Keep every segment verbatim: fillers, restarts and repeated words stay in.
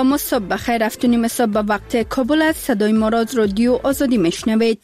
سلام و صبح بخیر. هفت و نیم صبح به وقت کابل است. صدای ما را از رادیو آزادی میشنوید.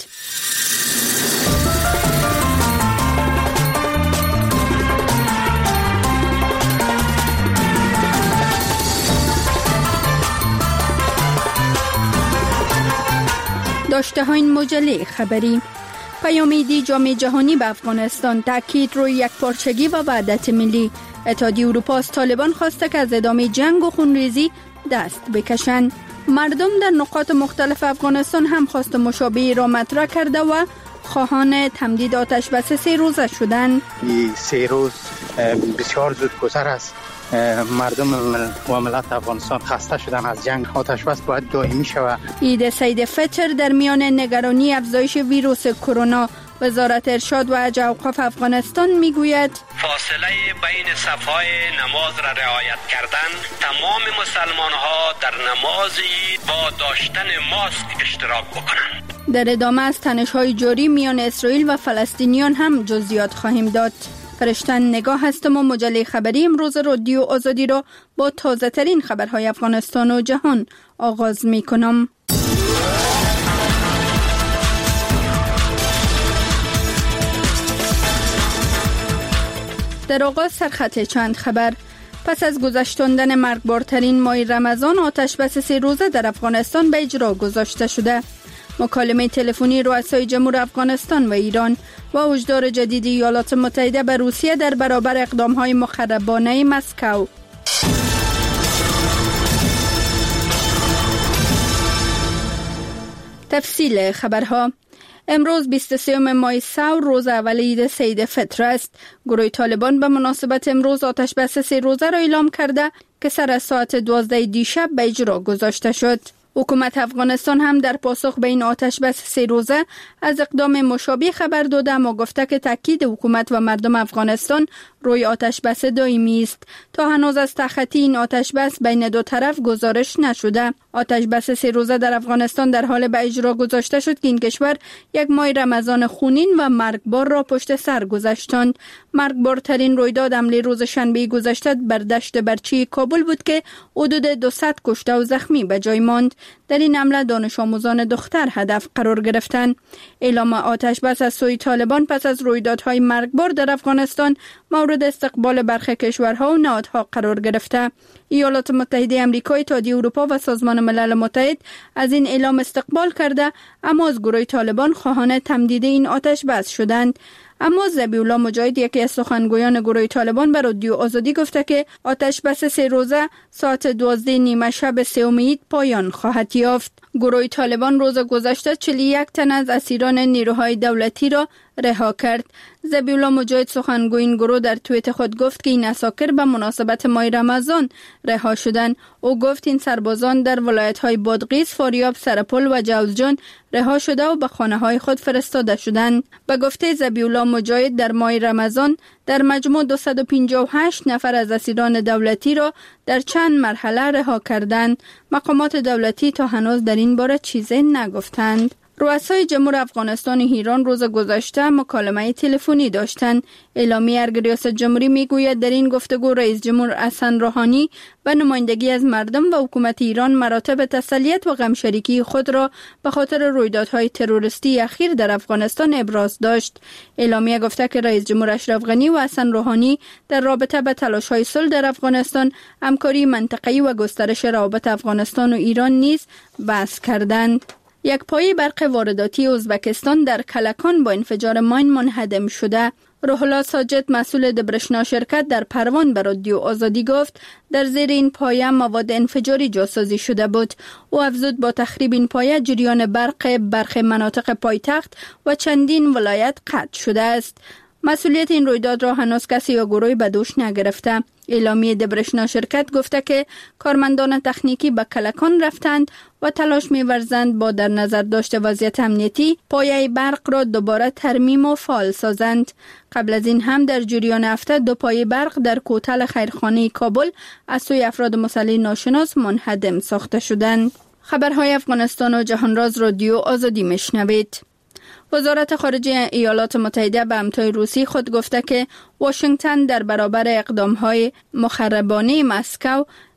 داشته های این مجله خبری: پیام‌دهی جام جهانی به افغانستان، تاکید روی یکپارچگی و وحدت ملی. اتحادیه اروپا از طالبان خواسته که از ادامه جنگ و خونریزی دست بکشند. مردم در نقاط مختلف افغانستان هم خواست مشابهی را مطرح کرده و خواهان تمدید آتش بس سه روزه شدند. این سه روز بسیار زود گذر است. مردم و ملت افغانستان خسته شدن از جنگ. آتش بس باید دائمی شود. عید سید فطر در میان نگرانی افزایش ویروس کرونا، وزارت ارشاد و حج اوقاف افغانستان میگوید فاصله بین صفهای نماز را رعایت کردن، تمام مسلمان ها در نماز با داشتن ماسک اشتراک بکنند. در ادامه از تنش‌های جاری میان اسرائیل و فلسطینیان هم جزئیات خواهیم داد. فرشتن نگاه هستم و مجله خبری امروز رادیو آزادی را با تازه ترین خبرهای افغانستان و جهان آغاز می کنم. در آغاز سرخط چند خبر. پس از گذشتاندن مرگبارترین ماه رمضان، آتش بس سه روزه در افغانستان به اجرا گذاشته شده. مکالمه تلفنی رؤسای جمهور افغانستان و ایران و هشدار جدید ایالات متحده به روسیه در برابر اقدام‌های مخربانه مسکو. تفصیل خبرها: امروز بیست و سوم ماه سور، روز اول عید سید فطر است. گروه طالبان به مناسبت امروز آتش بس سه روزه را اعلام کرده که سر از ساعت دوازده دیشب به اجرا گذاشته شد. حکومت افغانستان هم در پاسخ به این آتش بس سه روزه از اقدام مشابه خبر داده، اما گفته که تاکید حکومت و مردم افغانستان روی آتش بس دائمی است. تا هنوز از تخطی این آتش بس بین دو طرف گزارش نشده. آتش بس سه روزه در افغانستان در حال به اجرا گذاشته شد که این کشور یک ماه رمضان خونین و مرگبار را پشت سر گذاشتند. مرگبارترین رویداد حمله روز شنبه گذشته بر دشت برچی کابل بود که حدود دویست کشته و زخمی به جای ماند. در این حمله دانش آموزان دختر هدف قرار گرفتند. اعلام آتش بس از سوی طالبان پس از رویدادهای مرگبار در افغانستان مورد استقبال برخی کشورها و نهادها قرار گرفته. ایالات متحده آمریکا، اتحادیه اروپا و سازمان ملل متحد از این اعلام استقبال کرده، اما از گروه طالبان خواهان تمدید این آتش بس شدند. اما ذبیح الله مجاهد، یکی از سخنگویان گروه طالبان، به رادیو آزادی گفته که آتش بس سه روزه ساعت دوازده نیمه شب سوم عید پایان خواهد یافت. گروه طالبان روز گذشته چهل و یک تن از اسیران نیروهای دولتی را رها کرد. ذبیح الله مجاهد، سخنگوی این گروه، در توییت خود گفت که این اساکر به مناسبت ماه رمضان رها شدند. او گفت این سربازان در ولایت‌های بادغیس، فاریاب، سرپل و جوزجان رها شده و به خانه‌های خود فرستاده شدند. به گفته ذبیح الله مجاهد، در ماه رمضان در مجموع دویست و پنجاه و هشت نفر از اسیران دولتی را در چند مرحله رها کردند. مقامات دولتی تا هنوز در این باره چیزی نگفتند. رؤسای جمهور افغانستان و ایران روز گذشته مکالمه تلفنی داشتند. اعلامیه ارگ ریاست جمهوری میگوید در این گفتگو رئیس جمهور حسن روحانی به نمایندگی از مردم و حکومت ایران مراتب تسلیت و غمشریکی خود را به خاطر رویدادهای تروریستی اخیر در افغانستان ابراز داشت. اعلامیه گفته که رئیس جمهور اشرف غنی و حسن روحانی در رابطه به تلاش‌های صلح در افغانستان، همکاری منطقه‌ای و گسترش روابط افغانستان و ایران نیز بحث کردند. یک پایه برق وارداتی ازبکستان در کلکان با انفجار ماین منهدم شده. روح الله ساجد، مسئول دبرشنا شرکت، در پروان به رادیو آزادی گفت در زیر این پایه مواد انفجاری جاسازی شده بود. او افزود با تخریب این پایه جریان برق برخی مناطق پایتخت و چندین ولایت قطع شده است. مسئولیت این رویداد را هنوز کسی یا گروهی به دوش نگرفته. اعلامیه دبرشنا شرکت گفته که کارمندان تکنیکی به کلکان رفتند و تلاش می‌ورزند با در نظر داشته وضعیت امنیتی پایه برق را دوباره ترمیم و فعال سازند. قبل از این هم در جریان هفته دو پایه برق در کوتل خیرخانه کابل از سوی افراد مسلح ناشناس منهدم ساخته شدند. خبرهای افغانستان و جهان راز رادیو آزادی میشنوید. وزارت خارجه ایالات متحده به همتای روسی خود گفته که واشنگتن در برابر اقدام‌های مخربانه مسکو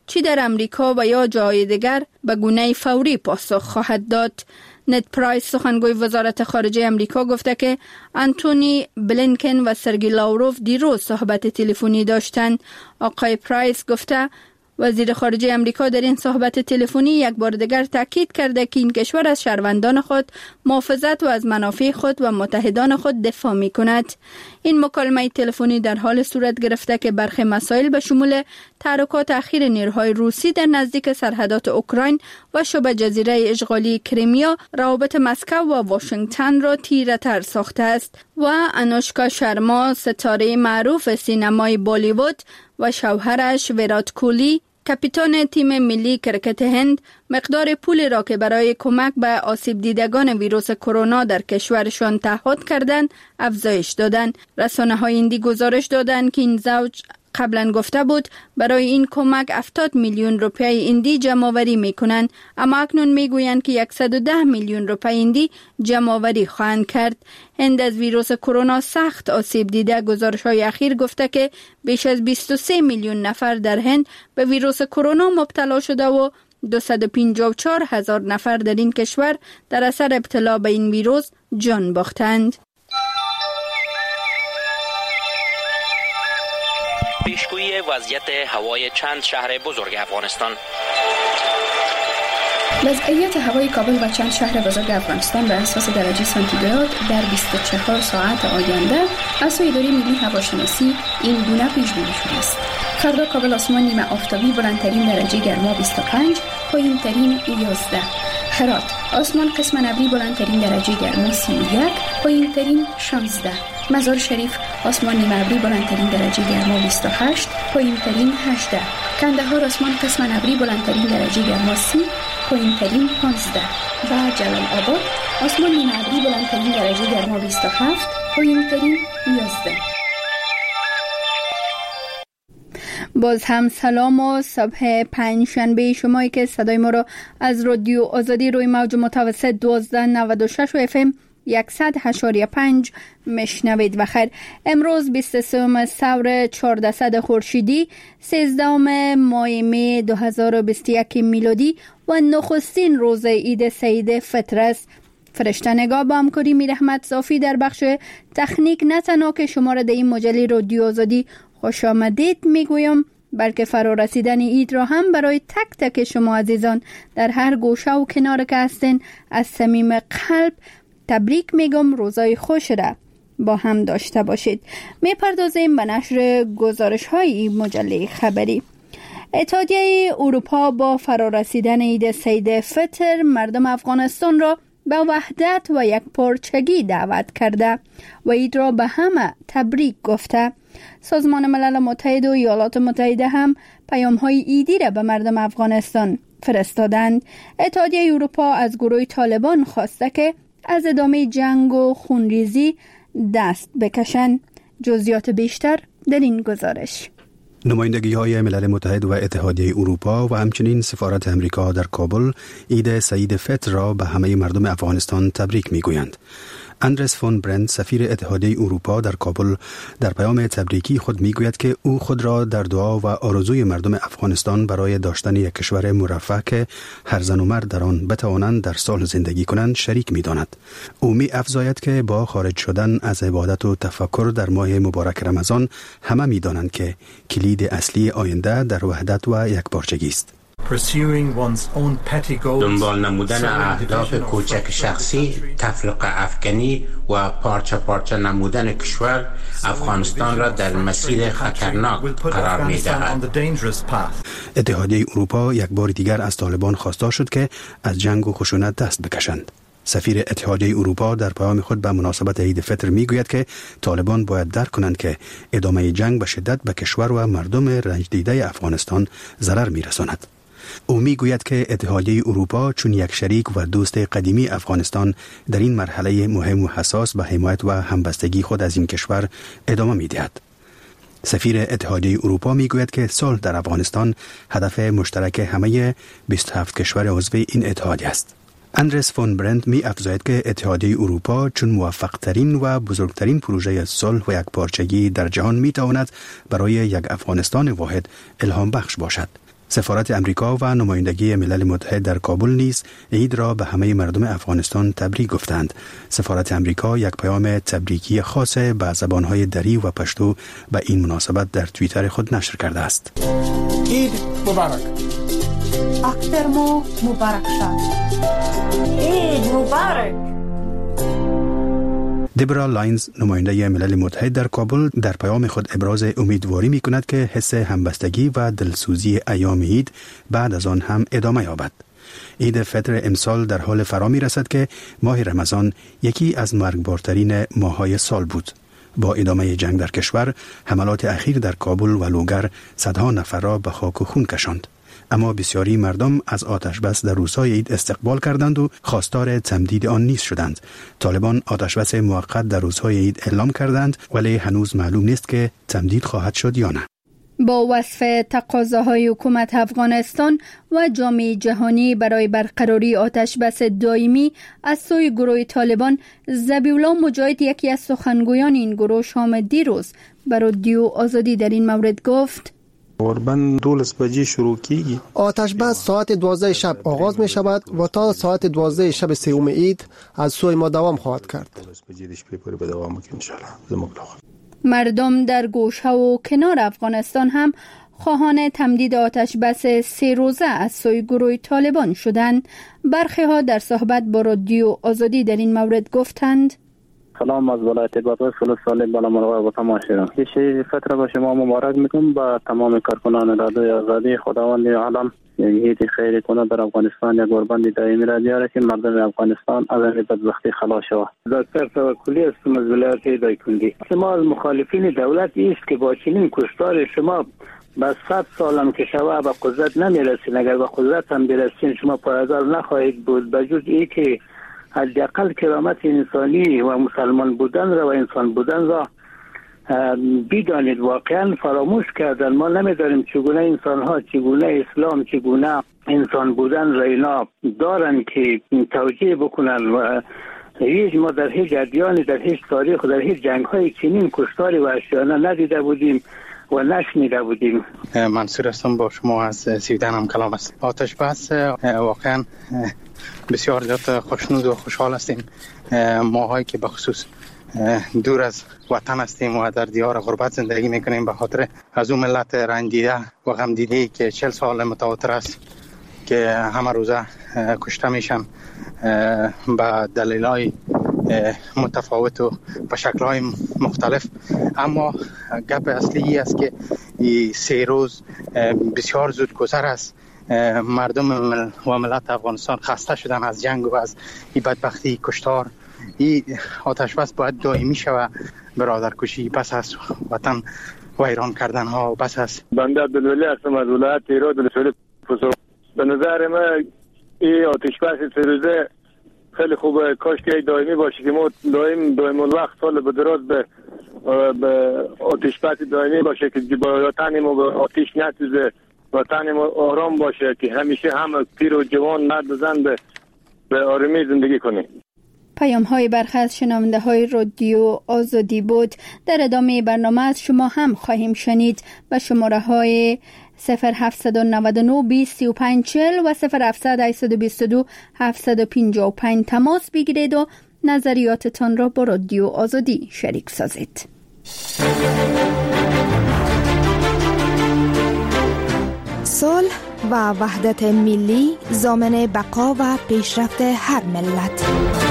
چی در امریکا و یا جای دیگر به گونه فوری پاسخ خواهد داد. نت پرایس سخنگوی وزارت خارجه امریکا گفته که آنتونی بلینکن و سرگی لاوروف دیروز صحبت تلفنی داشتند. آقای پرایس گفته وزیر خارجه امریکا در این صحبت تلفنی یک بار دیگر تاکید کرده که این کشور از شهروندان خود محافظت و از منافع خود و متحدان خود دفاع می کند. این مکالمه تلفنی در حال صورت گرفته که برخی مسائل به شمول تحرکات اخیر نیروهای روسی در نزدیک سرحدات اوکراین و شبه جزیره اشغالی کریمیا روابط مسکو و واشنگتن را تیره تر ساخته است و انوشکا شرما ستاره معروف سینمای بالیوود و شوهرش ویرات کوهلی کاپیتان تیم ملی کرکت هند مقدار پولی را که برای کمک به آسیب دیدگان ویروس کرونا در کشورشان تعهد کردند افزایش دادند. رسانه‌های هندی گزارش دادند که این زوج قبلا گفته بود برای این کمک هفتاد میلیون روپیه هندی جمع‌آوری می‌کنند، اما اکنون می‌گویند که صد و ده میلیون روپیه هندی جمع‌آوری خواهند کرد. هند از ویروس کرونا سخت آسیب دیده. گزارش‌های اخیر گفته که بیش از بیست و سه میلیون نفر در هند به ویروس کرونا مبتلا شده و دویست و پنجاه و چهار هزار نفر در این کشور در اثر ابتلا به این ویروس جان باختند. پیشگویی وضعیت هوای چند شهر بزرگ افغانستان. وضعیت هوای کابل و چند شهر بزرگ افغانستان به اساس درجه سانتیگراد در بیست و چهار ساعت آینده از سوی اداره ملی هواشناسی این گونه پیش بینی شده است. فردا کابل آسمان نیمه آفتابی، بلندترین درجه گرما بیست و پنج، پایینترین یازده. هرات آسمان قسم ابری، بلندترین درجه گرما سی و یک، پایینترین شانزده. مزار شریف آسمان نیمه ابری، بلندترین درجه گرما بیست و هشت، پایینترین هجده. کندهار آسمان قسم ابری، بلندترین درجه گرما سی، پایینترین پانزده. و جلال آباد آسمان نیمه ابری، بلندترین درجه گرما بیست و هفت، پایینترین یازده. باز هم سلام و صبح پنج شنبه شمایی که صدای ما را از رادیو آزادی روی موج متوسط دوازده نود و شش و اف ام صد و هشت و پنج مشنوید. بخیر. امروز بیست و سوم سور چهاردهصد خورشیدی، سیزدهم ماه می دو هزار و بیست و یک میلادی و نخستین روز عید سید فطر است. فرشته نگاه با همکاری میر احمد صافی در بخش تکنیک نه تنها که شما را در این مجله رادیو آزادی خوش آمدید میگویم، بلکه فرا رسیدن عید را هم برای تک تک شما عزیزان در هر گوشه و کنار که هستین از صمیم قلب تبریک میگم. روزای خوش را با هم داشته باشید. میپردازیم به نشر گزارش های مجله خبری. اتحادیه اروپا با فرا رسیدن عید سید فطر مردم افغانستان را به وحدت و یک پارچگی دعوت کرده و عید را به همه تبریک گفته. سازمان ملل متحد و ایالات متحده هم پیام‌های عیدی را به مردم افغانستان فرستادند. اتحادیه اروپا از گروه طالبان خواسته که از ادامه جنگ و خونریزی دست بکشند. جزئیات بیشتر در این گزارش. نمایندگی‌های ملل متحد و اتحادیه اروپا و همچنین سفارت امریکا در کابل عید سعید فطر را به همه مردم افغانستان تبریک می‌گویند. اندرس فون برند سفیر اتحادیه اروپا در کابل در پیام تبریکی خود میگوید که او خود را در دعا و آرزوی مردم افغانستان برای داشتن یک کشور مرفه که هر زن و مرد در آن بتوانند در صلح زندگی کنند شریک می‌داند. او می افزاید که با خارج شدن از عبادت و تفکر در ماه مبارک رمضان همه می‌دانند که کلید اصلی آینده در وحدت و یکپارچگی است. دنبال نمودن اهداف کوچک شخصی، تفرقه افکنی و پارچه پارچه نمودن کشور افغانستان را در مسیر خطرناک قرار می دهد. اتحادیه اروپا یک بار دیگر از طالبان خواستار شد که از جنگ و خشونت دست بکشند. سفیر اتحادیه اروپا در پیام خود به مناسبت عید فطر میگوید که طالبان باید درک کنند که ادامه جنگ به شدت به کشور و مردم رنج دیده افغانستان ضرر میرساند. او میگوید که اتحادیه اروپا چون یک شریک و دوست قدیمی افغانستان در این مرحله مهم و حساس به حمایت و همبستگی خود از این کشور ادامه میدهد. سفیر اتحادیه اروپا میگوید که صلح در افغانستان هدف مشترک همه بیست و هفت کشور عضو این اتحادیه است. اندرس فون برند می افزاید که اتحادیه اروپا چون موفق ترین و بزرگترین پروژه صلح و یکپارچگی در جهان می تواند برای یک افغانستان واحد الهام بخش باشد. سفارت امریکا و نمایندگی ملل متحد در کابل نیز عید را به همه مردم افغانستان تبریک گفتند. سفارت امریکا یک پیام تبریکی خاص به زبانهای دری و پشتو به این مناسبت در توییتر خود نشر کرده است. عید مبارک. اختر مو مبارک شد. عید مبارک. دبرا لاینز نماینده ملل متحد در کابل در پیام خود ابراز امیدواری می کند که حس همبستگی و دلسوزی ایام عید بعد از آن هم ادامه یابد. عید فطر امسال در حال فرا می رسد که ماه رمضان یکی از مرگبارترین ماه‌های سال بود. با ادامه جنگ در کشور، حملات اخیر در کابل و لوگر صدها نفر را به خاک و خون کشاند. اما بسیاری مردم از آتشبس در روزهای عید استقبال کردند و خواستار تمدید آن نیز شدند. طالبان آتشبس موقت در روزهای عید اعلام کردند، ولی هنوز معلوم نیست که تمدید خواهد شد یا نه. با وصف تقاضاهای حکومت افغانستان و جامعه جهانی برای برقراری آتشبس دائمی از سوی گروه طالبان، ذبیح‌الله مجاهد یکی از سخنگویان این گروه شام دیروز بر رادیو آزادی در این مورد گفت: تقریباً دولس بجی شروع کیگی. آتش بس ساعت دوازده شب آغاز می شود و تا ساعت دوازده شب سوم عید از سوی ما دوام خواهد کرد. مردم در گوشه و کنار افغانستان هم خواهان تمدید آتش بس سه روزه از سوی گروه طالبان شدند. برخی ها در صحبت با رادیو آزادی در این مورد گفتند: سلام از ولایت بادغیس خلص صالح بالا مرغ و تماشیدم. هیچ فتره با شما مبارک میکنم با تمام کارکنان رادیو آزادی. خداوند عالم عید خیر کنه در افغانستان، یک قربانی دائمی را بیاره که مردم افغانستان از این بدبختی خلاص شود. دکتر توکلی هستم از ولایت دایکنډي. شما از مخالفین دولت است که با چنین کشتار شما با صد سالم که شما به قدرت نمیرسین. اگر به قدرت هم برسین شما پایدار نخواهید بود، بجز ای که حداقل کرامت انسانی و مسلمان بودن را و انسان بودن را بدانید. واقعا فراموش کردن. ما نمیداریم چگونه انسان ها، چگونه اسلام، چگونه انسان بودن را اینا دارن که توجیه بکنن. و هیچ ما در هیچ ادیانی، در هیچ تاریخ، در هیچ جنگ های چنین کشتاری وحشیانه ندیده بودیم و نشنیده بودیم. منصور هستم، با شما از سیودن هم کلام است. آتش بس واقعا بسیار زیاد خوشنود و خوشحال هستیم. ماهایی که به خصوص دور از وطن هستیم و در دیار غربت زندگی میکنیم به خاطر از اون ملت رنج دیده و غم دیده که چهل سال متواتر است که همه روزه کشته میشن به دلایل متفاوت و به شکل‌های مختلف. اما گپ اصلی است که این سه روز بسیار زود گذر است. مردم و ملت افغانستان خسته شدن از جنگ و از این بدبختی کشتار. این آتش بس باید دائمی شود. برادرکشی بس از وطن ویران کردن ها بس از. بنده عبدالولی هستم از ولایت ایران ولسوالی فسو. به نظر من این آتش بس سه روزه خیلی خوبه. کاش که دائمی باشه که ما دائم دائم الوقت سال به دراز به به آتش بس دائمی باشه که وطن ما به آتش نسوزه، وطن ما آرام باشه که همیشه هم پیر و جوان مرد و زن به به آرامی زندگی کنیم. پیام های برخی از شنونده های رادیو آزادی بود. در ادامه برنامه از شما هم خواهیم شنید. به شماره های صفر هفت نه نه بیست سی و پنج چهل و صفر هفت هشت دو دو هفت پنج پنج تماس بگیرید و نظریاتتان را با رادیو آزادی شریک سازید. صلح و وحدت ملی ضامن بقا و پیشرفت هر ملت.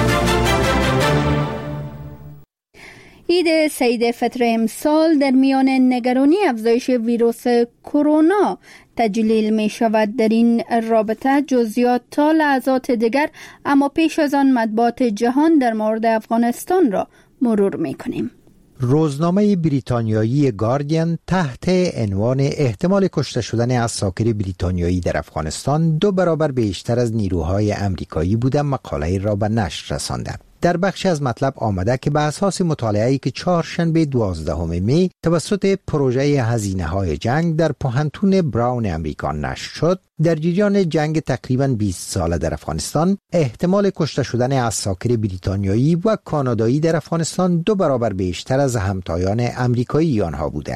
عید سید فطر امسال در میان نگرانی افزایش ویروس کرونا تجلیل می شود. در این رابطه جزئیات تا لحظات دیگر، اما پیش از آن مطبوعات جهان در مورد افغانستان را مرور می کنیم. روزنامه بریتانیایی گاردین تحت عنوان احتمال کشته شدن عساکر بریتانیایی در افغانستان دو برابر بیشتر از نیروهای امریکایی بوده مقاله را به نشر رسانده. در بخش از مطلب آمده که به اساس مطالعه‌ای که چهارشنبه دوازدهم می توسط پروژه هزینه‌های جنگ در پوهنتون براون امریکا نشر شد، در جریان جنگ تقریباً بیست ساله در افغانستان احتمال کشته شدن عساکر بریتانیایی و کانادایی در افغانستان دو برابر بیشتر از همتایان امریکایی آنها بوده است.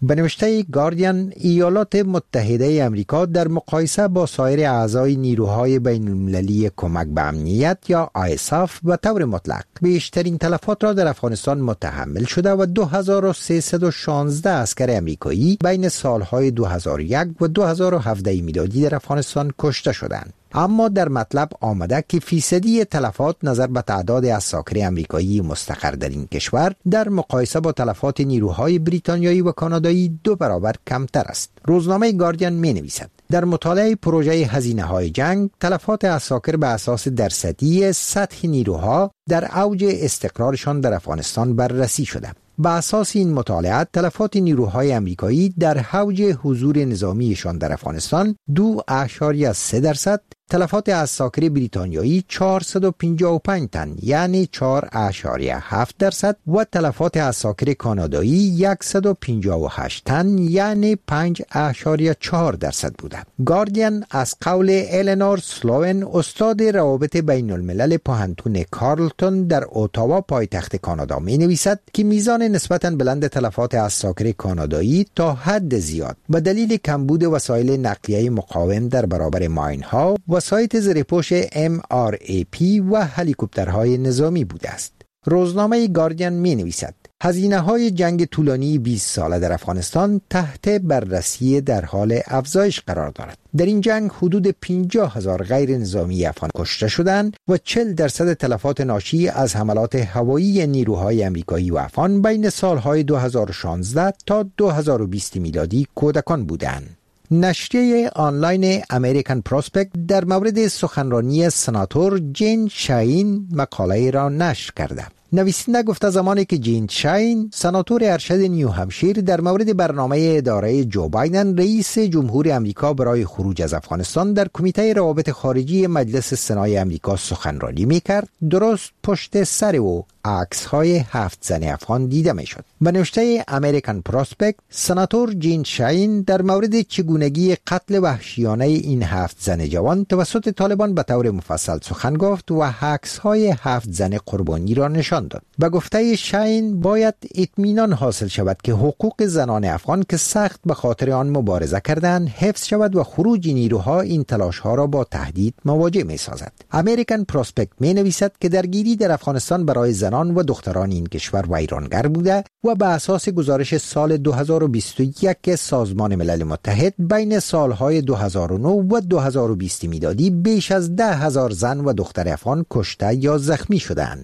به نوشته گاردین، ایالات متحده امریکا در مقایسه با سایر اعضای نیروهای بین المللی کمک به امنیت یا آی اس اف به طور مطلق بیشترین تلفات را در افغانستان متحمل شده و دو هزار و سیصد و شانزده عسکر امریکایی بین سالهای دو هزار و یک و دو هزار و هفده میلادی در افغانستان کشته شدند. اما در مطلب آمده که فیصدی تلفات نظر به تعداد عساکر امریکایی مستقر در این کشور در مقایسه با تلفات نیروهای بریتانیایی و کانادایی دو برابر کمتر است. روزنامه گاردین می نویسد در مطالعه پروژه هزینه های جنگ، تلفات عساکر به اساس درصدی سطح نیروها در اوج استقرارشان در افغانستان بررسی شده. به اساس این مطالعات، تلفات نیروهای امریکایی در اوج حضور نظامیشان در افغانستان دو اعشاریه سه درصد، تلفات عساکر بریتانیایی چهارصد و پنجاه و پنج تن یعنی چهار اعشاریه هفت درصد و تلفات عساکر کانادایی صد و پنجاه و هشت تن یعنی پنج اعشاریه چهار درصد بوده. گاردین از قول الینور سلوون، استاد روابط بین الملل پوهنتون کارلتون در اتاوا پایتخت کانادا می نویسد که میزان نسبتاً بلند تلفات عساکر کانادایی تا حد زیاد به دلیل کمبود وسایل نقلیه مقاوم در برابر ماین‌ها، وسایط زیرپوش ام آر ای پی و هلیکوپترهای نظامی بوده است. روزنامه گاردین می نویسد هزینه های جنگ طولانی بیست ساله در افغانستان تحت بررسی در حال افزایش قرار دارد. در این جنگ حدود پنجاه هزار غیر نظامی افغان کشته شدند و چهل درصد تلفات ناشی از حملات هوایی نیروهای امریکایی و افغان بین سالهای دو هزار و شانزده تا دو هزار و بیست میلادی کودکان بودند. نشریه آنلاین امریکن پروسپکت در مورد سخنرانی سناتور جین شاین مقاله را نشر کرده. نویسنده گفته زمانی که جین شاین سناتور ارشد نیو همشیر در مورد برنامه اداره جو بایدن رئیس جمهور امریکا برای خروج از افغانستان در کمیته روابط خارجی مجلس سنای امریکا سخنرانی میکرد، درست پشت سر او عکس های هفت زن افغان دیده می شد. به نوشته امریکن پروسپکت، سناتور جین شاین در مورد چگونگی قتل وحشیانه این هفت زن جوان توسط طالبان به طور مفصل سخن گفت و عکس های هفت زن قربانی را نشان داد. به گفته شاین باید اطمینان حاصل شود که حقوق زنان افغان که سخت به خاطر آن مبارزه کردند حفظ شود و خروج نیروها این تلاش ها را با تهدید مواجه می سازد. امریکن پروسپکت می نویسد که درگیری در افغانستان برای زنان و دختران این کشور ویرانگر بوده و به اساس گزارش سال دو هزار و بیست و یک سازمان ملل متحد بین سالهای دو هزار و نه و دو هزار و بیست میلادی بیش از ده هزار زن و دختر افغان کشته یا زخمی شدند.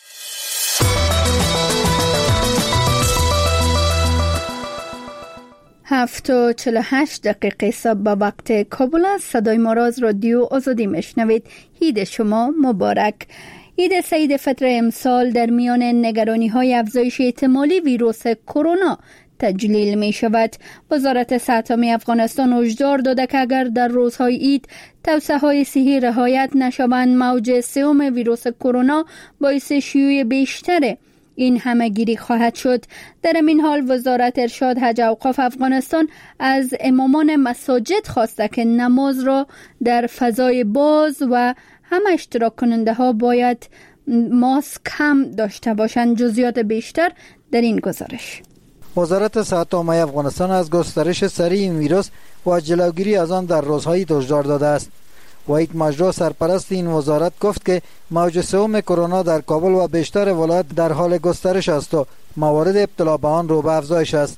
هفت و چل و هشت دقیقه صبح به وقت کابل است. صدای ما را از رادیو آزادی میشنوید. عید شما مبارک. عید سعید فطر امسال در میان نگرانی های افزایش احتمالی ویروس کرونا تجلیل می شود. وزارت صحت عامه افغانستان هشدار داده که اگر در روزهای عید توصیه های صحی رعایت نشوند، موج سوم ویروس کرونا باعث شیوع بیشتر این همه‌گیری خواهد شد. در این حال وزارت ارشاد حج اوقاف افغانستان از امامان مساجد خواسته که نماز را در فضای باز و همه اشتراک کننده ها باید ماسک هم داشته باشند. جزئیات بیشتر در این گزارش. وزارت صحت عامه افغانستان از گسترش سریع این ویروس و جلوگیری از آن در روزهای هشدار داده است. وحید مجرا سرپرست این وزارت گفت که موج سوم کرونا در کابل و بیشتر ولایات در حال گسترش است و موارد ابتلا به آن رو به افزایش است.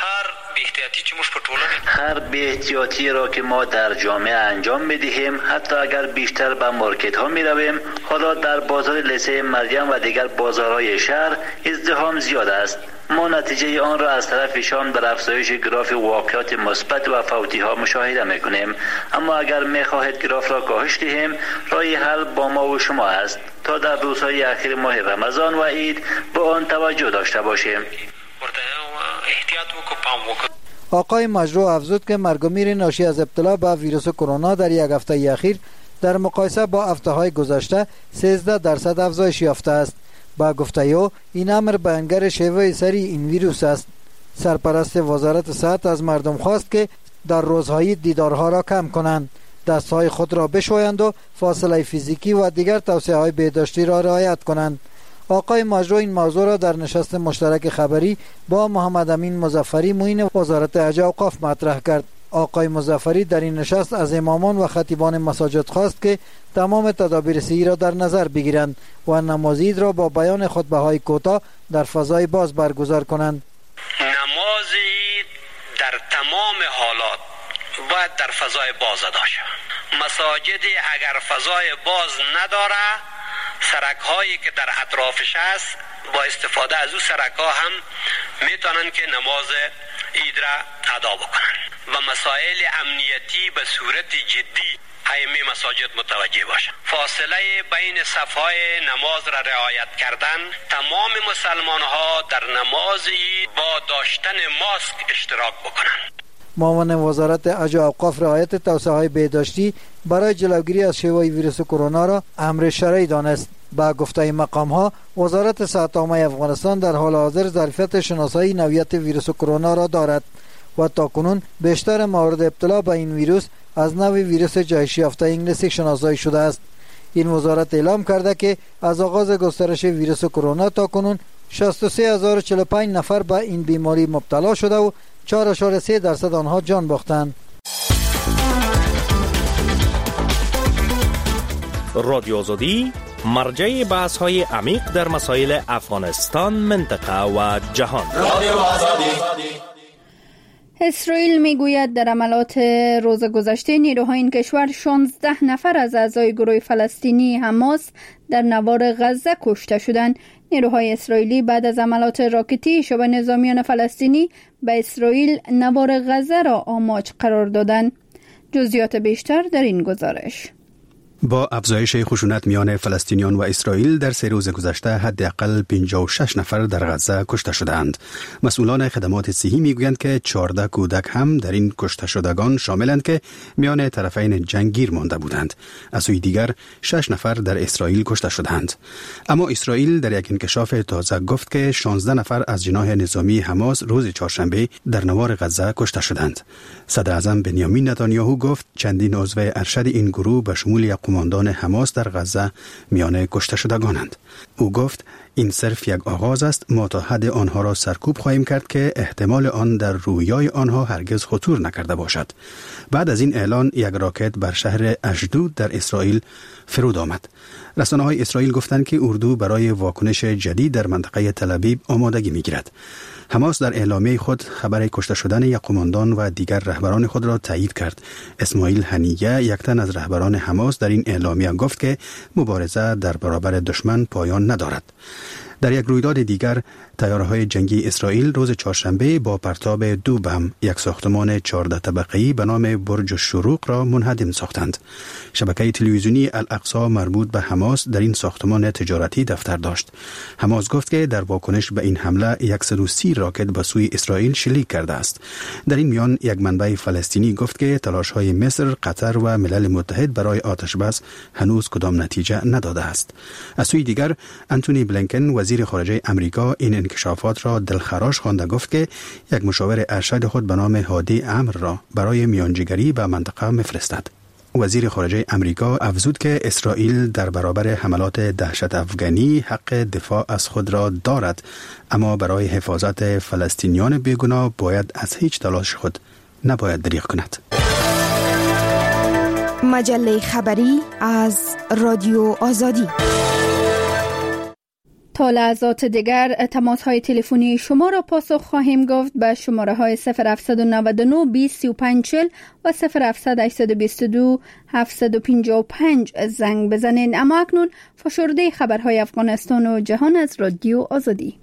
هر بی احتیاطی را که ما در جامعه انجام می‌دهیم، حتی اگر بیشتر به مارکت ها می رویم، حالا در بازار لیسه مریم و دیگر بازارهای شهر ازدحام زیاد است. ما نتیجه آن را از طرف شام در افزایش گراف واقعات مثبت و فوتی ها مشاهده می‌کنیم. اما اگر می‌خواهید گراف را کاهش دهیم، راه حل با ما و شما است تا در روزهای اخیر ماه رمضان و عید به آن توجه داشته باشیم. آقای مجرو افزود که مرگ و میر ناشی از ابتلا به ویروس کرونا در یک هفته اخیر در مقایسه با هفته‌های گذشته سیزده درصد افزایش یافته است. با گفته او این امر بیانگر شیوه سری این ویروس است. سرپرست وزارت صحت از مردم خواست که در روزهای دیدارها را کم کنند، دستهای خود را بشویند و فاصله فیزیکی و دیگر توصیه‌های بهداشتی را رعایت کنند. آقای ماجرو این موضوع را در نشست مشترک خبری با محمد امین مظفری معین وزارت حج و اوقاف مطرح کرد. آقای مظفری در این نشست از امامان و خطیبان مساجد خواست که تمام تدابیر صحی را در نظر بگیرند و نماز عید را با بیان خطبه های کوتاه در فضای باز برگزار کنند. نماز عید در تمام حالات باید در فضای باز ادا شود. مساجد اگر فضای باز نداره، سرک هایی که در اطرافش است با استفاده از او سرک ها هم میتونن که نماز عید را ادا بکنن و مسائل امنیتی به صورت جدی همه مساجد متوجه باشند. فاصله بین صفهای نماز را رعایت کردن، تمام مسلمان ها در نماز عید با داشتن ماسک اشتراک بکنند. معاون وزارت حج و اوقاف رعایت توصیه های بهداشتی برای جلوگیری از شیوع ویروس کرونا را امر شرعی دانست. با گفته مقام ها، وزارت صحت عامه افغانستان در حال حاضر ظرفیت شناسایی نوعیت ویروس کرونا را دارد و تاکنون بیشتر موارد ابتلا به این ویروس از نوع ویروس جهش یافته انگلیسی شناسایی شده است. این وزارت اعلام کرده که از آغاز گسترش ویروس کرونا تاکنون شصت و سه هزار و چهل و پنج نفر به این بیماری مبتلا شده و چهار اشاره سه درصد آنها جان باختند. رادیو آزادی مرجع بحث های عمیق در مسائل افغانستان، منطقه و جهان. رادیو آزادی. اسرائیل میگوید در عملات روز گذشته نیروهای این کشور شانزده نفر از اعضای گروه فلسطینی حماس در نوار غزه کشته شدند. نیروهای اسرائیلی بعد از عملات راکتی شبه نظامیان فلسطینی به اسرائیل نوار غزه را آماج قرار دادند. جزئیات بیشتر در این گزارش. با افزایش خشونت میان فلسطینیان و اسرائیل در سه روز گذشته حداقل پنجاه و شش نفر در غزه کشته شدند. مسئولان خدمات صحی میگویند که چهارده کودک هم در این کشته شدگان شاملند که میان طرفین جنگ گیر مانده بودند. از سوی دیگر شش نفر در اسرائیل کشته شدند. اما اسرائیل در یک انکشاف تازه گفت که شانزده نفر از جناح نظامی حماس روز چهارشنبه در نوار غزه کشته شدند. صدر اعظم بنیامین نتانیاهو گفت چندین عضو ارشد این گروه به شمول قماندان حماس در غزه میان کشته شدگانند. او گفت این صرف یک آغاز است، ما تا حد آنها را سرکوب خواهیم کرد که احتمال آن در رویای آنها هرگز خطور نکرده باشد. بعد از این اعلان یک راکت بر شهر اشدود در اسرائیل فرود آمد. رسانه های اسرائیل گفتند که اردو برای واکنش جدید در منطقه تل‌آویو آمادگی می‌گیرد. حماس در اعلامیه خود خبر کشته شدن یک قماندان و دیگر رهبران خود را تایید کرد. اسماعیل هنیه، یک تن از رهبران حماس، در این اعلامیه گفت که مبارزه در برابر دشمن پایان ندارد. در یک رویداد دیگر، طیاره‌های جنگی اسرائیل روز چهارشنبه با پرتاب دو بم یک ساختمان چهارده طبقه‌ای به نام برج الشروق را منهدم ساختند. شبکه تلویزیونی الاقصی مربوط به حماس در این ساختمان تجارتی دفتر داشت. حماس گفت که در واکنش به این حمله صد و سی راکت به سوی اسرائیل شلیک کرده است. در این میان یک منبع فلسطینی گفت که تلاش‌های مصر، قطر و ملل متحد برای آتش‌بس هنوز کدام نتیجه نداده است. از سوی دیگر، انتونی بلینکن وزیر خارجه امریکا این انکشافات را دلخراش خوانده، گفت که یک مشاور ارشد خود به نام هادی عمرو را برای میانجیگری به منطقه میفرستد. وزیر خارجه امریکا افزود که اسرائیل در برابر حملات دهشت افغانی حق دفاع از خود را دارد، اما برای حفاظت فلسطینیان بیگناه باید از هیچ تلاش خود نباید دریغ کند. مجله خبری از رادیو آزادی. تا لحظات دیگر تماس های تلفنی شما را پاسخ خواهیم گفت به شماره های صفر هفت نه نه بیست سی و پنج چهل و صفر هفت هشت دو دو هفت پنج پنج زنگ بزنید. اما اکنون فشرده خبرهای افغانستان و جهان از رادیو آزادی.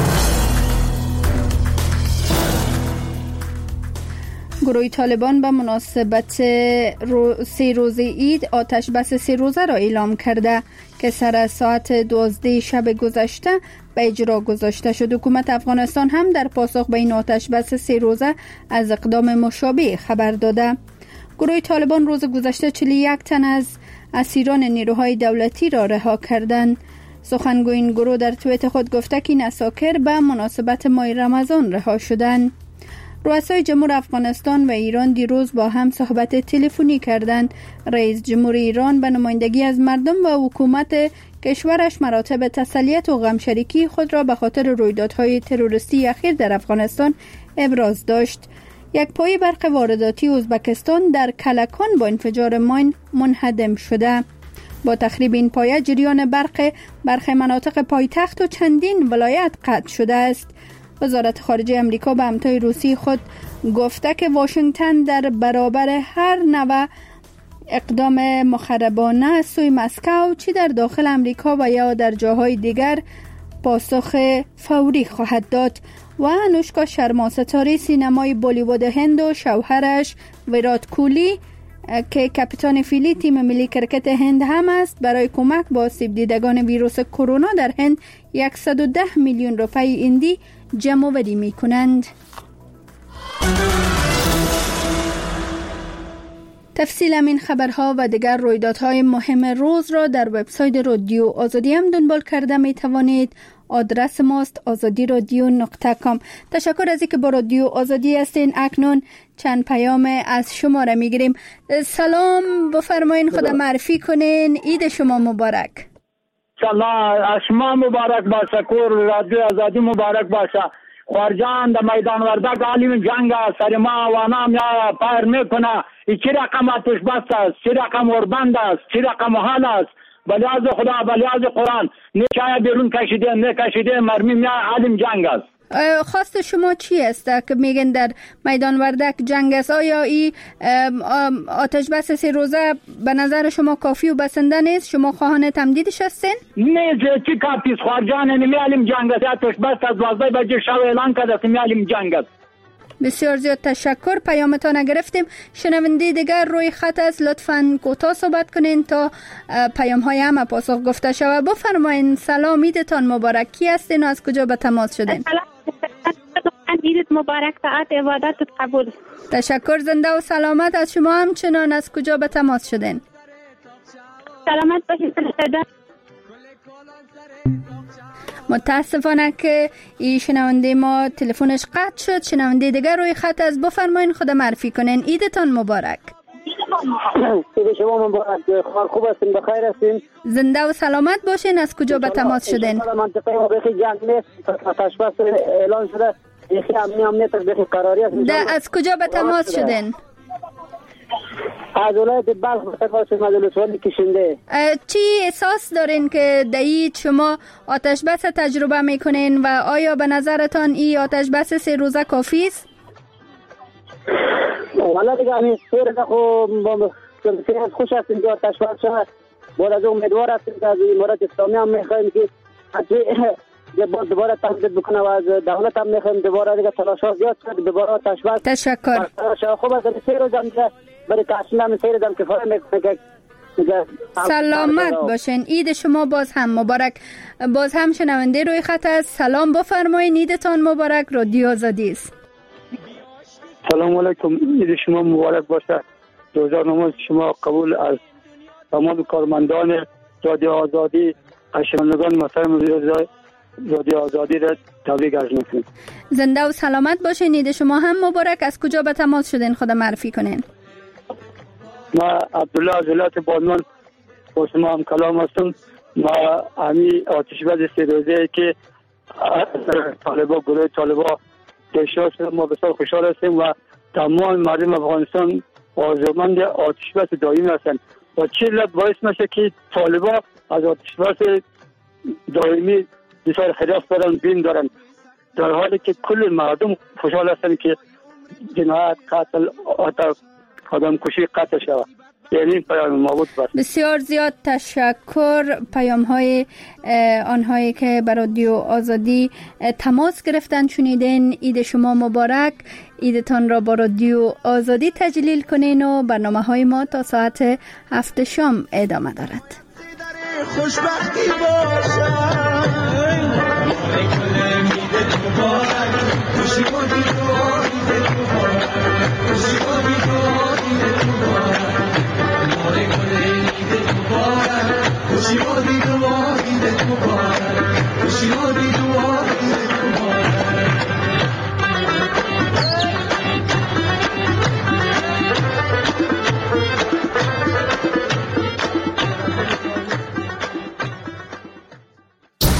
گروه طالبان به مناسبت رو سه روز عید آتش بس سه روزه را اعلام کرده که سر ساعت دوازده شب گذشته به اجرا گذاشته شد. حکومت افغانستان هم در پاسخ به این آتش بس سه روزه از اقدام مشابه خبر داده. گروه طالبان روز گذشته چهل و یک تن از اسیران نیروهای دولتی را رها کردند. سخنگوی این گروه در توییت خود گفته که این اساکر به مناسبت ماه رمضان رها شدند. رؤسای جمهور افغانستان و ایران دیروز با هم صحبت تلفنی کردند. رئیس جمهور ایران به نمایندگی از مردم و حکومت کشورش مراتب تسلیت و غمشریکی خود را به خاطر رویدادهای تروریستی اخیر در افغانستان ابراز داشت. یک پای برق وارداتی ازبکستان در کلکان با انفجار ماین منهدم شده. با تخریب این پایه جریان برق برخی مناطق پایتخت و چندین ولایت قطع شده است. وزارت خارجه امریکا به همتای روسی خود گفته که واشنگتن در برابر هر نوع اقدام مخربانه از سوی مسکو چی در داخل امریکا و یا در جاهای دیگر پاسخ فوری خواهد داد. و انوشکا شرما ستاره سینمای بالیوود هند و شوهرش ویرات کولی که کاپیتان فیلی تیم ملی کرکت هند هم است برای کمک با آسیب دیدگان ویروس کرونا در هند صد و ده میلیون روپای هندی جمع آوری می کنند. تفصیل این خبرها و دیگر رویدادهای مهم روز را در وبسایت رادیو آزادی هم دنبال کرده می توانید. آدرس ماست آزادی رادیو نقطه کام. تشکر از اینکه با رادیو آزادی هستین. اکنون چند پیام از شما را می گیریم. سلام، بفرمایین، خدا معرفی کنین. عید شما مبارک. سلام، از شما مبارک باشه، کور رادیو آزادی مبارک باشه. خارجان در میدان وردک عالم جنگ سر ما و نام یا پایر میکنه. چی رقم آتش بس است، چی رقم اوربند است، چی رقم حال است. بلیاز خدا، بلیاز قرآن نشایه بیرون کشیده نکشیده مرمی میا عالم جنگ است. خواست شما چی است که میگن در میدان وردک جنگ است؟ آیا این آتش بس سه روزه به نظر شما کافی و بسنده نیست؟ شما خواهان تمدیدش هستین؟ نه چی کافی است؟ خارجان نمی عالم جنگ است. آتش بس از دوازده بجه شب اعلان کرده نمی عالم جنگ است. بسیار زیاد تشکر، پیامتان گرفتیم. شنونده دیگر روی خط است، لطفاً کوتاه صحبت کنین تا پیام های همه پاسخ گفته شود. بفرمایین. سلام، عیدتان مبارک. کی هستین و از کجا به تماس شدین؟ عیدت مبارک، ساعت عبادتت قبول. تشکر، زنده و سلامت. از شما همچنان از کجا به تماس شدین؟ سلامت باشید. متاسفانه که این شنونده ما تلفنش قطع شد. شنونده دیگر روی خط از، بفرمایین خدا معرفی کنین. عیدتان مبارک. عید شما مبارک. خوب هستین؟ بخیر هستین؟ زنده و سلامت باشین. از کجا به تماس شدین؟ منطقه ما بخی جنگ نیست، تشبیه اعلان شده، بخی امنی امنیت بخی قراری است. از کجا به تماس شدین؟ از ولایت بلخ به تماس مدلسوالی کشنده. چی احساس دارین که دایید شما آتش بس تجربه میکنین و آیا به نظرتان این آتش بس سه روزه کافی است؟ والا دیگه همین سه روزه خب خوش هستیم که آتش بس شود. باید از امیدوار هستیم که از امارات اسلامی هم میخواییم که دوباره تمدید بکنه و از دولت هم میخواییم دوباره دیگه تلاشات زیاد شد دوباره آتش بس. تشکر. خوب است سه روزه دیگه برای تحصیل هم سه روزه هم کفایه میکنه که سلامت باشین. عید شما باز هم مبارک. باز هم شنونده روی خط است. سلام، بفرمایید. عیدتان مبارک. رادیو آزادی است. سلام علیکم، عید شما مبارک باشه. روزه نماز شما قبول از تمام کارمندان رادیو آزادی، شنوندگان محترم رادیو آزادی را تبریک عرض می‌کنم. زنده و سلامت باشین. عید شما هم مبارک. از کجا به تماس شدین؟ خدا معرفی کنین. ما عبدالله از ولایت بادمان با شما هم کلام هستم. ما همی آتش بس سه روزه که طالبا گروه طالبا دشار شد، ما بسیار خوشحال هستیم و تمام مردم افغانستان آرزومند آتش بس دائمی هستند و چه علت باعث میشه که طالبا از آتش بس دائمی بسیار خلاف دارن، بین دارن، در حالی که کل مردم خوشحال هستند که جنایت، قتل، آدم کشی قطع شود. یعنی پیام ما بود. بسیار زیاد تشکر. پیام های آنهایی که بر رادیو آزادی تماس گرفتن شنیدین. عید شما مبارک. عیدتان را با رادیو آزادی تجلیل کنین و برنامه های ما تا ساعت هفت شام ادامه دارد. خوشبختی باشه.